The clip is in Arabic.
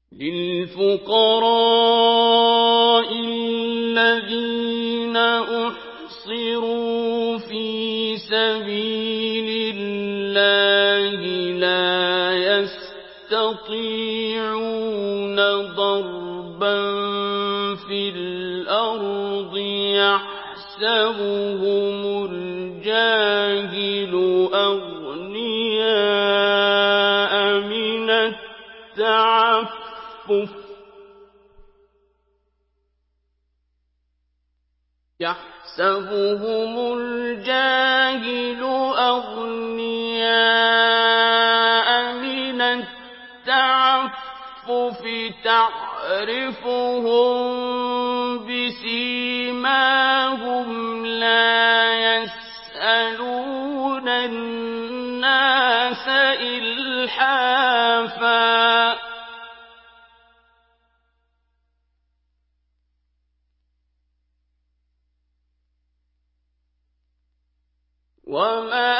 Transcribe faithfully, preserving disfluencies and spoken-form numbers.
لِلْفُقَرَاءِ الَّذِينَ أُحْصِرُوا فِي سَبِيلِ اللَّهِ لَا يَسْتَطِيعُونَ ضَرْبًا فِي الْأَرْضِ يَحْسَبُهُمُ الْجَاهِلُ أَغْنِيَاءَ مِنَ التَّعَفُّفِ يَحْسَبُهُمُ الْجَاهِلُ أَغْنِيَاءَ مِنَ التَّعَفُّفِ تَعْرِفُهُم بِسِيمَاهُمْ لَا يَسْأَلُونَ النَّاسَ إِلْحَافًا وَمَا